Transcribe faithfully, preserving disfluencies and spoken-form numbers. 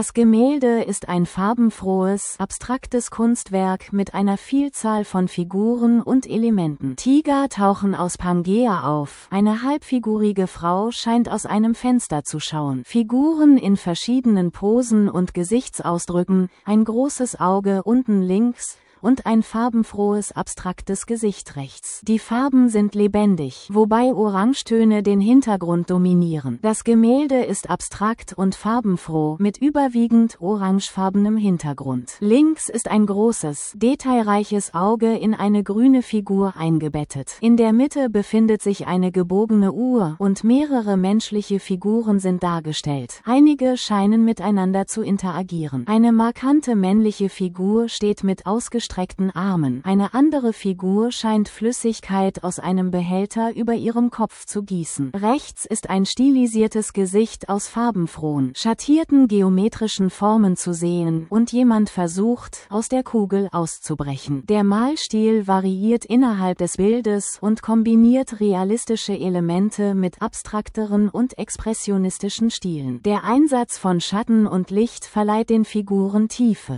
Das Gemälde ist ein farbenfrohes, abstraktes Kunstwerk mit einer Vielzahl von Figuren und Elementen. Tiger tauchen aus Pangea auf. Eine halbfigurige Frau scheint aus einem Fenster zu schauen. Figuren in verschiedenen Posen und Gesichtsausdrücken, ein großes Auge unten links und ein farbenfrohes, abstraktes Gesicht rechts. Die Farben sind lebendig, wobei Orangetöne den Hintergrund dominieren. Das Gemälde ist abstrakt und farbenfroh, mit überwiegend orangefarbenem Hintergrund. Links ist ein großes, detailreiches Auge in eine grüne Figur eingebettet. In der Mitte befindet sich eine gebogene Uhr und mehrere menschliche Figuren sind dargestellt. Einige scheinen miteinander zu interagieren. Eine markante männliche Figur steht mit ausgestreckten Armen. Eine andere Figur scheint Flüssigkeit aus einem Behälter über ihrem Kopf zu gießen. Rechts ist ein stilisiertes Gesicht aus farbenfrohen, schattierten geometrischen Formen zu sehen und jemand versucht, aus der Kugel auszubrechen. Der Malstil variiert innerhalb des Bildes und kombiniert realistische Elemente mit abstrakteren und expressionistischen Stilen. Der Einsatz von Schatten und Licht verleiht den Figuren Tiefe.